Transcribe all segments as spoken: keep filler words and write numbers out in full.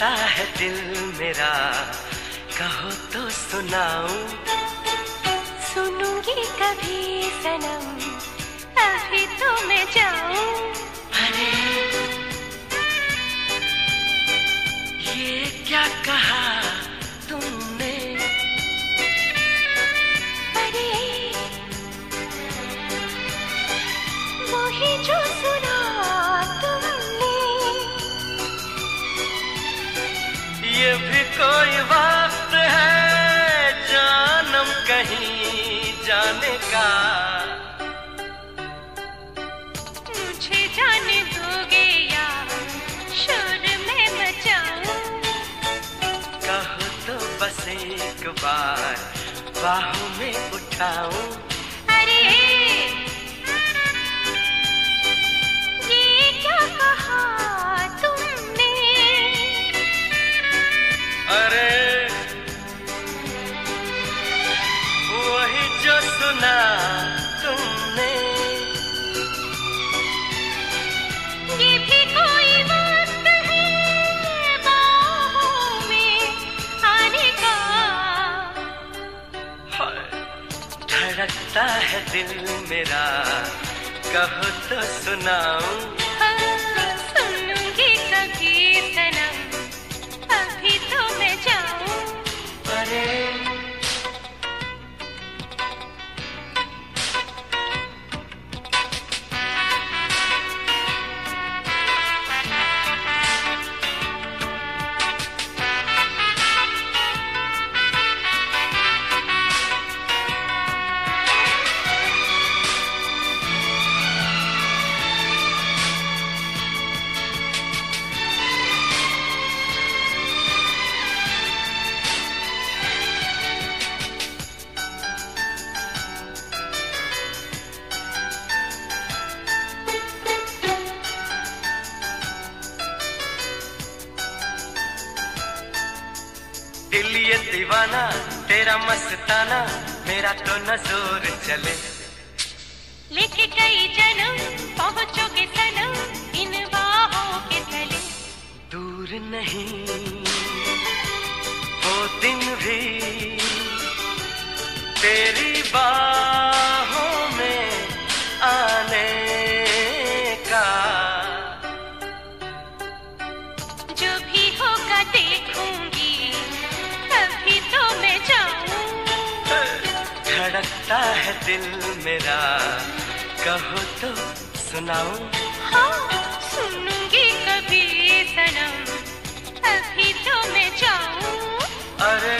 धड़कता है दिल मेरा, कहो तो सुनाऊं। सुनूंगी कभी सनम, अभी तो मैं जाऊं। अरे ये क्या कहा तुमने? अरे वही जो सुना तुमने। ये भी कोई वक्त है जानम कहीं जाने का। मुझे जाने दोगे या शोर में मचाऊं? कहो तो बस एक बार बाहों में उठाऊं। अरे ये क्या कहा तुमने? अरे वही जो सुना तुमने। ये भी कोई वक्त है बाहों में आने का। हाय, धड़कता है दिल मेरा, कहो तो सुनाऊं। हाँ, सुनूंगी कभी सनम, अभी तो मैं जाऊं। अरे दिल ये दीवाना तेरा मस्ताना, मेरा तो नजर चले। लेके कई जन्म पहुंचोगे सनम इन बाहों के तले। दूर नहीं वो दिन भी तेरी बाहों में आने का। जो भी होगा देखूंगी, तभी तो मैं जाऊं। धड़कता है दिल मेरा, कहो तो सुनाऊं। हाँ, सुनूंगी कभी सनम, अभी तो मैं जाऊं। अरे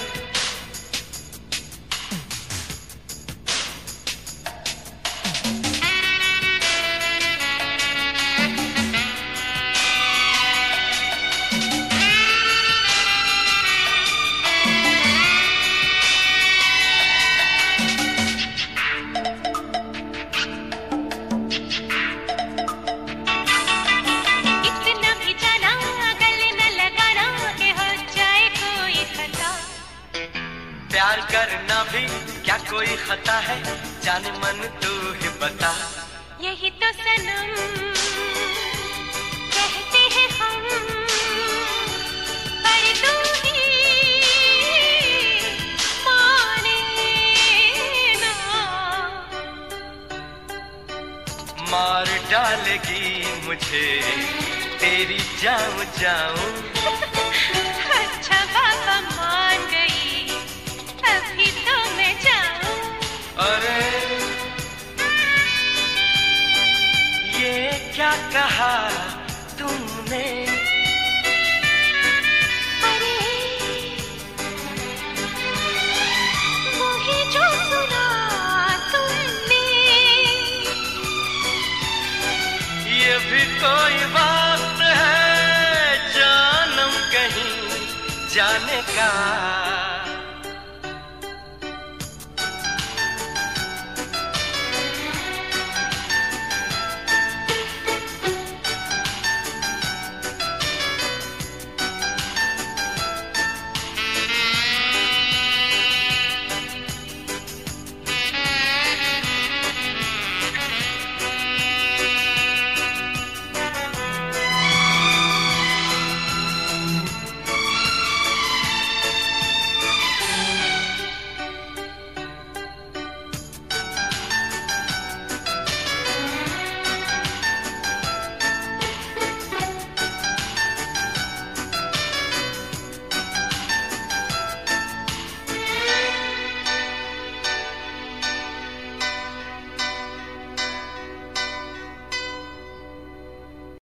इतना भी जाना गले न लगाना कि हो जाए कोई खता। प्यार करना भी क्या कोई खता है, जान मन तू ही बता। यही तो सनम कहते हैं हम, पर तू ही माने ना। मार डालेगी मुझे तेरी जाऊं जाऊं। अच्छा बाबा मान गई, अभी तो मैं जाऊं। अरे ये क्या कहा तुमने? अरे वही जो सुना तुमने। ये भी कोई बात है जानम कहीं जाने का।